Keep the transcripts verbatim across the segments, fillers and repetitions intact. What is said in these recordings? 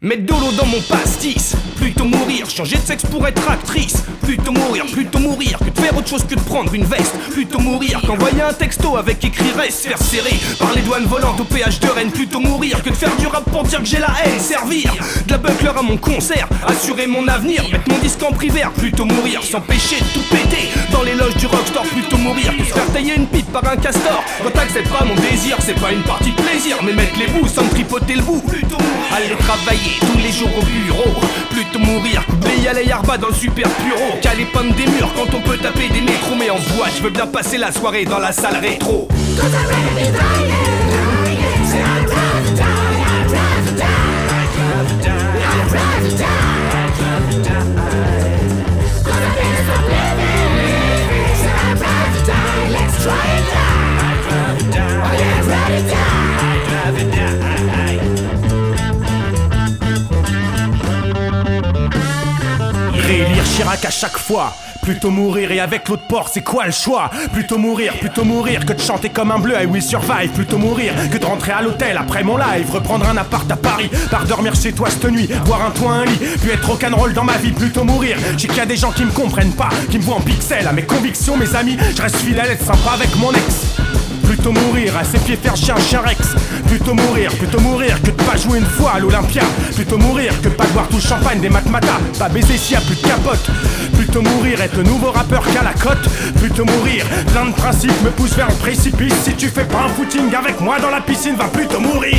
Mettre de l'eau dans mon pastis, plutôt mourir, changer de sexe pour être actrice. Plutôt mourir, plutôt mourir que de faire autre chose que de prendre une veste. Plutôt mourir qu'envoyer un texto avec écrit reste, faire serrer par les douanes volantes au péage de Rennes. Plutôt mourir que de faire du rap pour dire que j'ai la haine. Servir de la buckler à mon concert, assurer mon avenir, mettre mon disque en privaire. Plutôt mourir, s'empêcher de tout péter dans les loges du rockstar. Plutôt mourir que se faire tailler une pipe par un castor. Quand t'acceptes pas mon désir, c'est pas une partie de plaisir, mais mettre les bouts sans me tripoter le bout. Plutôt mourir, aller travailler tous les jours au bureau. Plutôt mourir qu'oublier à la yarba dans le super bureau. Qu'aller peindre des murs quand on peut taper des métros. Mais en bois, je veux bien passer la soirée dans la salle rétro. Réélire Chirac à chaque fois. Plutôt mourir et avec l'eau de porc, c'est quoi le choix? Plutôt mourir, plutôt mourir que de chanter comme un bleu I Will Survive. Plutôt mourir que de rentrer à l'hôtel après mon live. Reprendre un appart à Paris, par dormir chez toi cette nuit, voir un toit, un lit, puis être rock'n'roll dans ma vie. Plutôt mourir, j'ai qu'il y a des gens qui me comprennent pas, qui me voient en pixels à mes convictions, mes amis. Je reste fidèle, être sympa avec mon ex. Plutôt mourir, à ses pieds faire chien, chien Rex. Plutôt mourir, plutôt mourir que de pas jouer une fois à l'Olympia. Plutôt mourir que de pas boire tout le champagne des matmatas. Pas baiser s'il y a plus de capote. Plutôt mourir, être le nouveau rappeur qu'à la cote. Plutôt mourir, plein de principes me poussent vers le précipice. Si tu fais pas un footing avec moi dans la piscine, va plutôt mourir.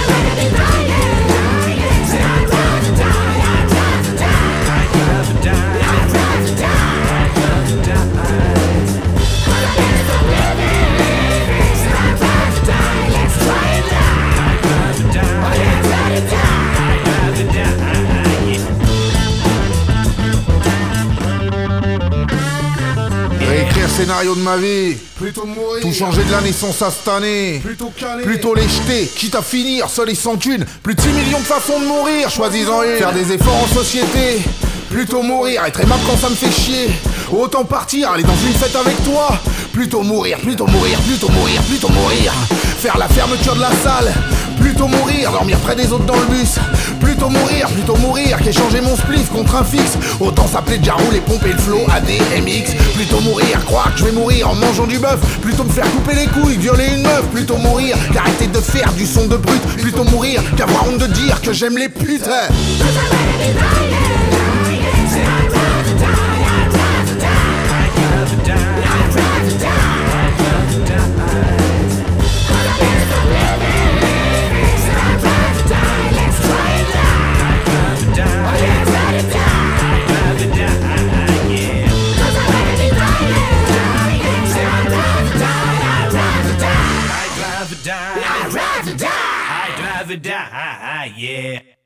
Réécrire scénario de ma vie, plutôt mourir, tout changer de la naissance à cette année, plutôt caler, plutôt les jeter, quitte à finir seul et sans thune. Plus de six millions de façons de mourir, choisis-en une. Faire des efforts en société, plutôt mourir, être aimable quand ça me fait chier. Autant partir, aller dans une fête avec toi. Plutôt mourir, plutôt mourir, plutôt mourir, plutôt mourir. Faire la fermeture de la salle, plutôt mourir, dormir près des autres dans le bus. Plutôt mourir, plutôt mourir qu'échanger mon spliff contre un fixe. Autant s'appeler Jarou et pomper le flow A D M X. Plutôt mourir, croire que je vais mourir en mangeant du bœuf. Plutôt me faire couper les couilles, violer une meuf. Plutôt mourir qu'arrêter de faire du son de brut. Plutôt mourir qu'avoir honte de dire que j'aime les putes. I'd rather die, I'd rather die, yeah.